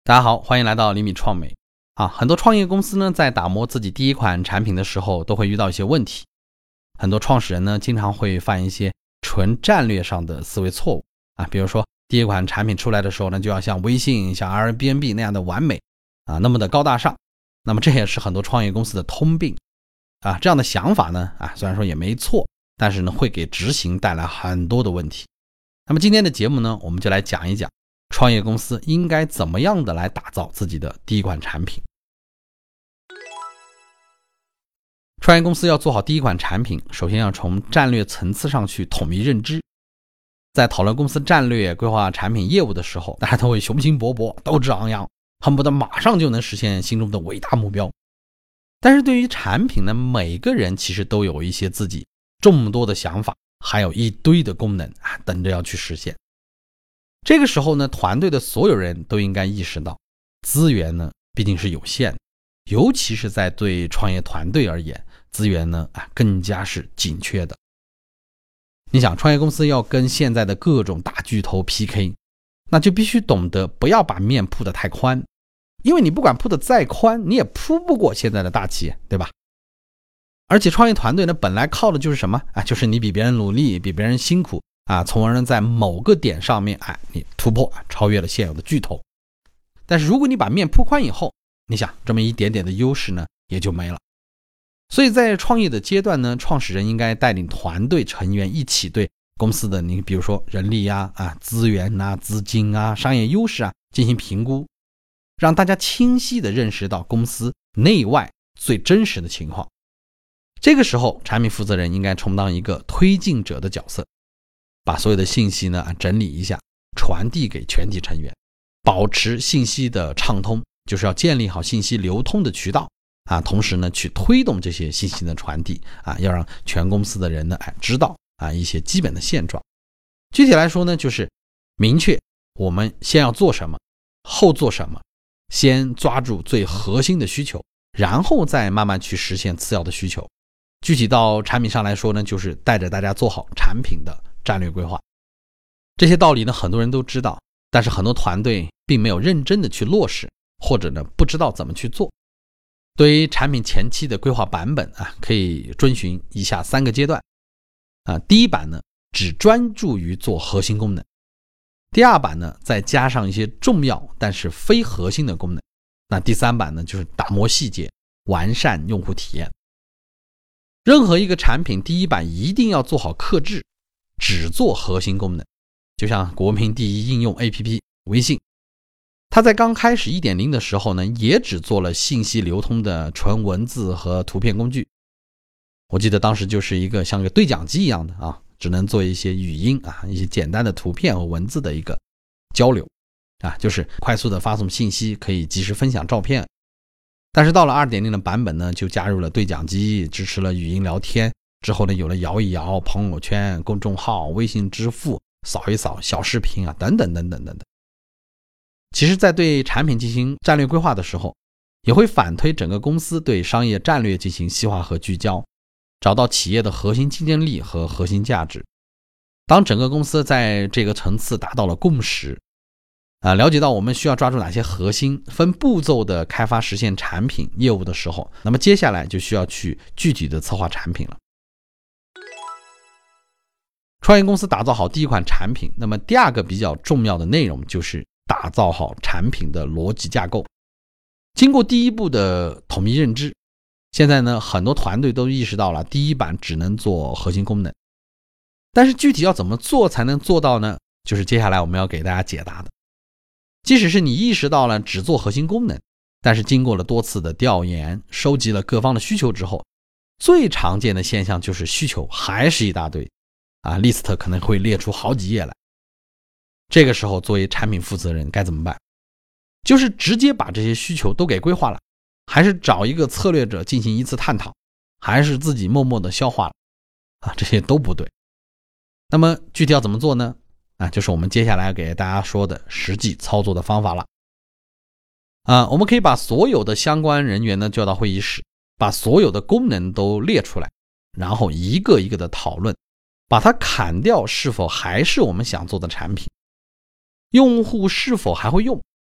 大家好，欢迎来到厘米创美很多创业公司呢，在打磨自己第一款产品的时候，都会遇到一些问题。很多创始人呢，经常会犯一些纯战略上的思维错误比如说第一款产品出来的时候呢，就要像微信、像 Airbnb 那样的完美那么的高大上。那么这也是很多创业公司的通病这样的想法呢虽然说也没错，但是呢，会给执行带来很多的问题。那么今天的节目呢，我们就来讲一讲创业公司应该怎么样的来打造自己的第一款产品。创业公司要做好第一款产品，首先要从战略层次上去统一认知。在讨论公司战略、规划产品业务的时候，大家都会雄心勃勃、斗志昂扬，恨不得马上就能实现心中的伟大目标。但是对于产品呢，每个人其实都有一些自己众多的想法，还有一堆的功能等着要去实现。这个时候呢，团队的所有人都应该意识到，资源呢毕竟是有限的，尤其是在对创业团队而言，资源呢更加是紧缺的。你想，创业公司要跟现在的各种大巨头 PK， 那就必须懂得不要把面铺得太宽，因为你不管铺得再宽，你也铺不过现在的大企业，对吧？而且创业团队呢，本来靠的就是什么就是你比别人努力，比别人辛苦从而呢在某个点上面你突破超越了现有的巨头。但是如果你把面铺宽以后，你想这么一点点的优势呢也就没了。所以在创业的阶段呢，创始人应该带领团队成员一起对公司的你比如说人力资源资金商业优势进行评估，让大家清晰地认识到公司内外最真实的情况。这个时候产品负责人应该充当一个推进者的角色，把所有的信息呢整理一下，传递给全体成员，保持信息的畅通，就是要建立好信息流通的渠道同时呢去推动这些信息的传递要让全公司的人呢知道一些基本的现状。具体来说呢，就是明确我们先要做什么，后做什么，先抓住最核心的需求，然后再慢慢去实现次要的需求。具体到产品上来说呢，就是带着大家做好产品的战略规划。这些道理呢，很多人都知道，但是很多团队并没有认真的去落实，或者呢不知道怎么去做。对于产品前期的规划版本可以遵循以下3个阶段第一版呢，只专注于做核心功能；第二版呢，再加上一些重要但是非核心的功能；那第3版呢，就是打磨细节，完善用户体验。任何一个产品第一版一定要做好克制，只做核心功能。就像国民第一应用 APP 微信，它在刚开始 1.0 的时候呢，也只做了信息流通的纯文字和图片工具。我记得当时就是一个像个对讲机一样的只能做一些语音一些简单的图片和文字的一个交流就是快速的发送信息，可以及时分享照片。但是到了 2.0 的版本呢，就加入了对讲机，支持了语音聊天，之后呢有了摇一摇、朋友圈、公众号、微信支付、扫一扫、小视频等等等等等等。其实在对产品进行战略规划的时候，也会反推整个公司对商业战略进行细化和聚焦，找到企业的核心竞争力和核心价值。当整个公司在这个层次达到了共识了解到我们需要抓住哪些核心分步骤的开发实现产品业务的时候，那么接下来就需要去具体的策划产品了。创业公司打造好第一款产品，那么第二个比较重要的内容就是打造好产品的逻辑架构。经过第一步的统一认知，现在呢很多团队都意识到了第一版只能做核心功能。但是具体要怎么做才能做到呢？就是接下来我们要给大家解答的。即使是你意识到了只做核心功能，但是经过了多次的调研，收集了各方的需求之后，最常见的现象就是需求还是一大堆list 可能会列出好几页来。这个时候作为产品负责人该怎么办？就是直接把这些需求都给规划了，还是找一个策略者进行一次探讨，还是自己默默的消化了这些都不对。那么具体要怎么做呢？就是我们接下来给大家说的实际操作的方法了我们可以把所有的相关人员呢叫到会议室，把所有的功能都列出来，然后一个一个的讨论，把它砍掉是否还是我们想做的产品，用户是否还会用，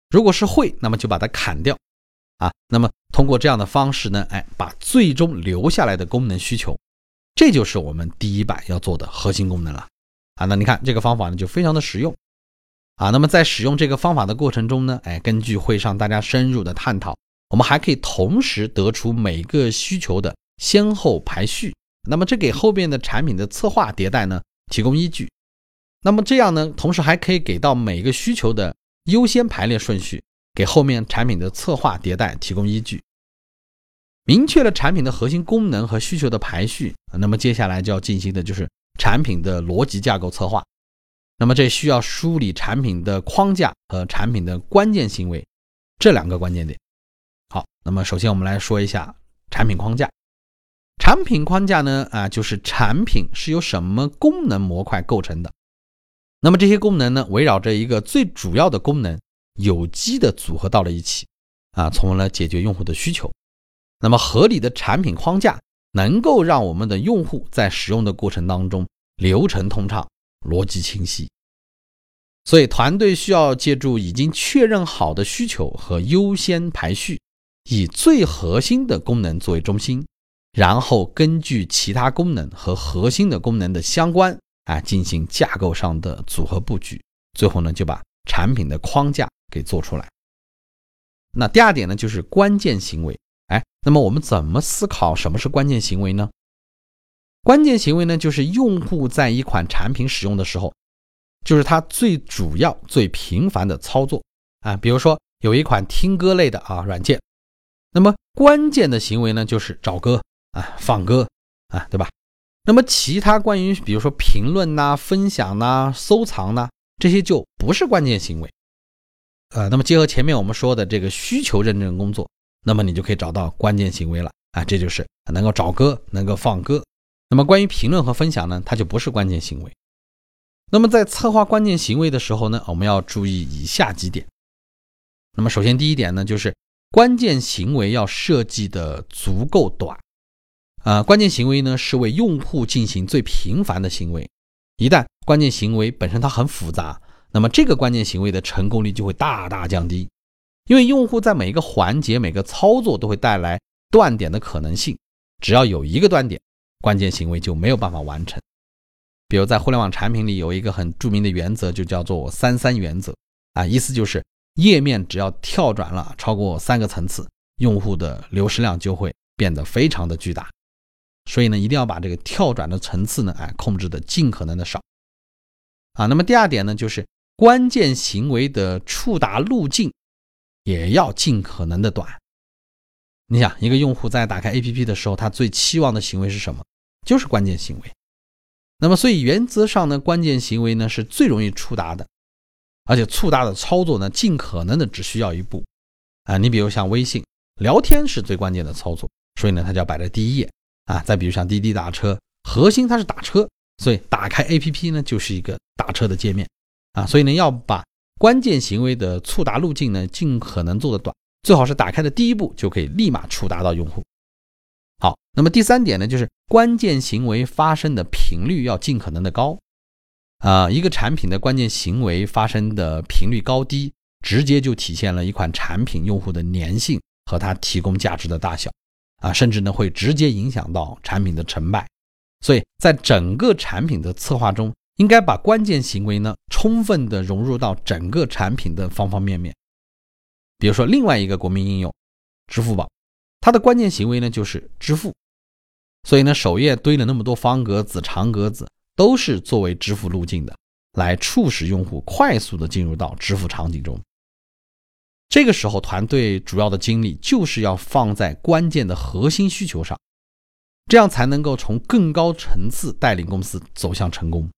如果是会，那么就把它砍掉那么通过这样的方式呢，把最终留下来的功能需求，这就是我们第一版要做的核心功能了那你看这个方法呢就非常的实用那么在使用这个方法的过程中呢，根据会上大家深入的探讨，我们还可以同时得出每个需求的先后排序，那么这给后边的产品的策划迭代呢提供依据。那么这样呢，同时还可以给到每个需求的优先排列顺序，给后面产品的策划迭代提供依据。明确了产品的核心功能和需求的排序，那么接下来就要进行的就是产品的逻辑架构策划。那么这需要梳理产品的框架和产品的关键行为这两个关键点。好，那么首先我们来说一下产品框架。产品框架呢就是产品是由什么功能模块构成的。那么这些功能呢，围绕着一个最主要的功能有机的组合到了一起从而解决用户的需求。那么合理的产品框架能够让我们的用户在使用的过程当中流程通畅，逻辑清晰。所以团队需要借助已经确认好的需求和优先排序，以最核心的功能作为中心，然后根据其他功能和核心的功能的相关进行架构上的组合布局，最后呢就把产品的框架给做出来。那第二点呢就是关键行为。那么我们怎么思考什么是关键行为呢？关键行为呢就是用户在一款产品使用的时候，就是它最主要最频繁的操作比如说有一款听歌类的软件，那么关键的行为呢就是找歌放歌对吧？那么其他关于比如说评论分享收藏这些就不是关键行为那么结合前面我们说的这个需求认证工作，那么你就可以找到关键行为了这就是能够找歌，能够放歌。那么关于评论和分享呢，它就不是关键行为。那么在策划关键行为的时候呢，我们要注意以下几点。那么首先第一点呢，就是关键行为要设计的足够短关键行为呢是为用户进行最频繁的行为，一旦关键行为本身它很复杂，那么这个关键行为的成功率就会大大降低，因为用户在每一个环节每个操作都会带来断点的可能性，只要有一个断点，关键行为就没有办法完成。比如在互联网产品里有一个很著名的原则，就叫做33原则意思就是页面只要跳转了超过3个层次，用户的流失量就会变得非常的巨大。所以呢，一定要把这个跳转的层次呢控制的尽可能的少那么第二点呢，就是关键行为的触达路径也要尽可能的短。你想一个用户在打开 APP 的时候，他最期望的行为是什么？就是关键行为。那么所以原则上呢，关键行为呢是最容易触达的，而且触达的操作呢尽可能的只需要一步你比如像微信聊天是最关键的操作，所以呢它就要摆在第一页再比如像滴滴打车，核心它是打车，所以打开 APP 呢就是一个打车的界面所以呢要把关键行为的触达路径呢尽可能做得短，最好是打开的第一步就可以立马触达到用户。好，那么第三点呢，就是关键行为发生的频率要尽可能的高一个产品的关键行为发生的频率高低，直接就体现了一款产品用户的粘性和它提供价值的大小甚至呢会直接影响到产品的成败。所以在整个产品的策划中，应该把关键行为呢充分的融入到整个产品的方方面面。比如说另外一个国民应用支付宝，它的关键行为呢就是支付，所以呢首页堆了那么多方格子长格子，都是作为支付路径的，来促使用户快速的进入到支付场景中。这个时候团队主要的精力就是要放在关键的核心需求上，这样才能够从更高层次带领公司走向成功。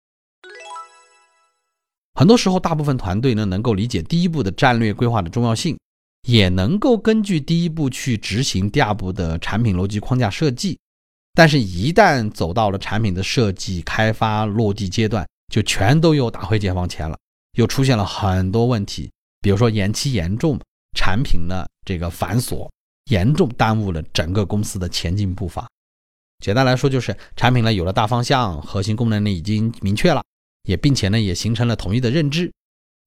很多时候大部分团队呢能够理解第一步的战略规划的重要性，也能够根据第一步去执行第二步的产品逻辑框架设计，但是一旦走到了产品的设计开发落地阶段，就全都又打回解放前了，又出现了很多问题，比如说延期严重，产品呢这个繁琐，严重耽误了整个公司的前进步伐。简单来说就是产品呢有了大方向，核心功能呢已经明确了，并且呢也形成了统一的认知，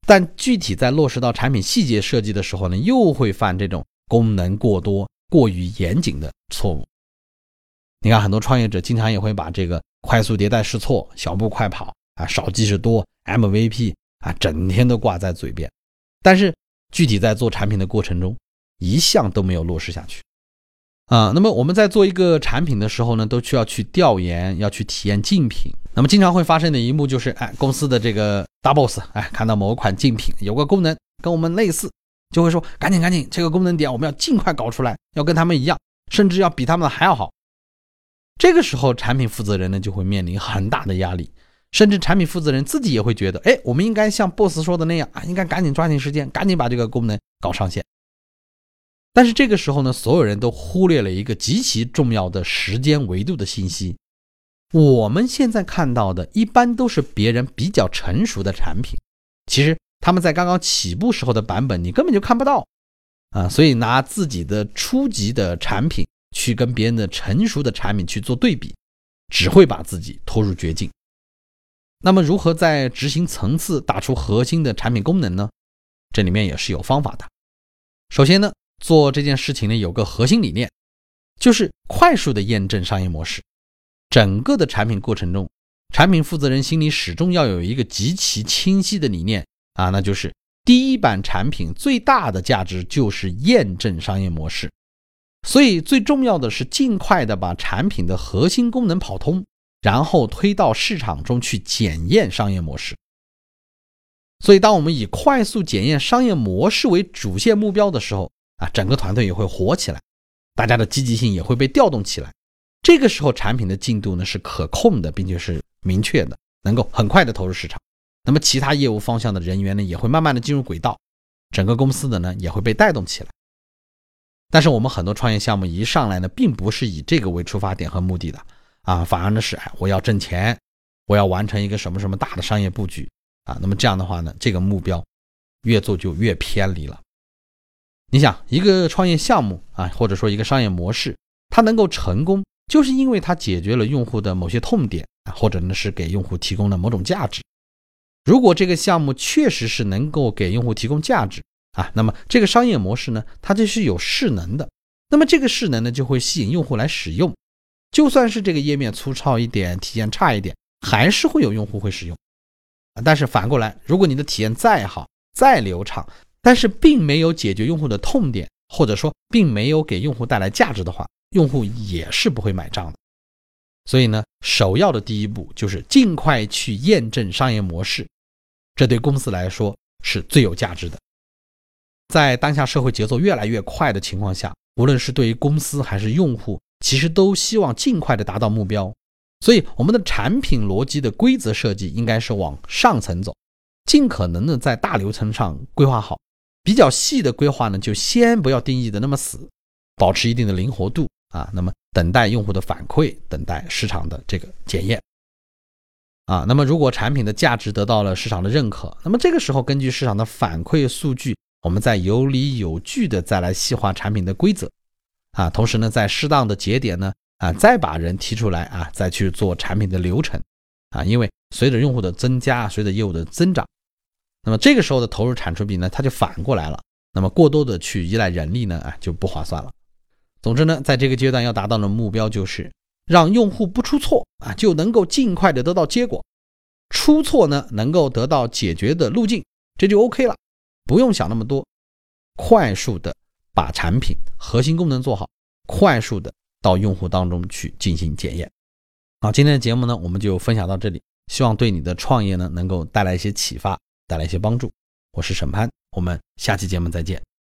但具体在落实到产品细节设计的时候呢，又会犯这种功能过多、过于严谨的错误。你看很多创业者经常也会把这个快速迭代试错、小步快跑少即是多 MVP 整天都挂在嘴边，但是具体在做产品的过程中一项都没有落实下去。那么我们在做一个产品的时候呢，都需要去调研，要去体验竞品。那么经常会发生的一幕就是公司的这个大 boss 看到某款竞品有个功能跟我们类似，就会说赶紧这个功能点我们要尽快搞出来，要跟他们一样，甚至要比他们还要好。这个时候产品负责人呢就会面临很大的压力，甚至产品负责人自己也会觉得我们应该像 boss 说的那样应该赶紧抓紧时间，赶紧把这个功能搞上线。但是这个时候呢，所有人都忽略了一个极其重要的时间维度的信息。我们现在看到的一般都是别人比较成熟的产品，其实他们在刚刚起步时候的版本你根本就看不到所以拿自己的初级的产品去跟别人的成熟的产品去做对比，只会把自己拖入绝境。那么如何在执行层次打出核心的产品功能呢？这里面也是有方法的。首先呢，做这件事情呢有个核心理念，就是快速的验证商业模式。整个的产品过程中，产品负责人心里始终要有一个极其清晰的理念那就是第一版产品最大的价值就是验证商业模式。所以最重要的是尽快的把产品的核心功能跑通，然后推到市场中去检验商业模式。所以当我们以快速检验商业模式为主线目标的时候整个团队也会活起来，大家的积极性也会被调动起来。这个时候产品的进度呢是可控的，并且是明确的，能够很快的投入市场。那么其他业务方向的人员呢也会慢慢的进入轨道，整个公司的呢也会被带动起来。但是我们很多创业项目一上来呢并不是以这个为出发点和目的的反而呢是我要挣钱，我要完成一个什么什么大的商业布局那么这样的话呢，这个目标越做就越偏离了。你想一个创业项目或者说一个商业模式，它能够成功就是因为它解决了用户的某些痛点或者呢是给用户提供了某种价值。如果这个项目确实是能够给用户提供价值那么这个商业模式呢它就是有势能的，那么这个势能呢就会吸引用户来使用。就算是这个页面粗糙一点，体验差一点，还是会有用户会使用。但是反过来，如果你的体验再好再流畅，但是并没有解决用户的痛点，或者说并没有给用户带来价值的话，用户也是不会买账的。所以呢，首要的第一步就是尽快去验证商业模式，这对公司来说是最有价值的。在当下社会节奏越来越快的情况下，无论是对于公司还是用户，其实都希望尽快的达到目标。所以我们的产品逻辑的规则设计应该是往上层走，尽可能的在大流程上规划好，比较细的规划呢就先不要定义的那么死，保持一定的灵活度那么等待用户的反馈，等待市场的这个检验那么如果产品的价值得到了市场的认可，那么这个时候根据市场的反馈数据，我们再有理有据的再来细化产品的规则同时呢在适当的节点呢再把人提出来再去做产品的流程因为随着用户的增加，随着业务的增长，那么这个时候的投入产出比呢它就反过来了，那么过多的去依赖人力呢就不划算了。总之呢，在这个阶段要达到的目标就是让用户不出错就能够尽快的得到结果，出错呢能够得到解决的路径，这就 OK 了，不用想那么多，快速的把产品核心功能做好，快速的到用户当中去进行检验。好，今天的节目呢我们就分享到这里，希望对你的创业呢能够带来一些启发，带来一些帮助。我是沈潘，我们下期节目再见。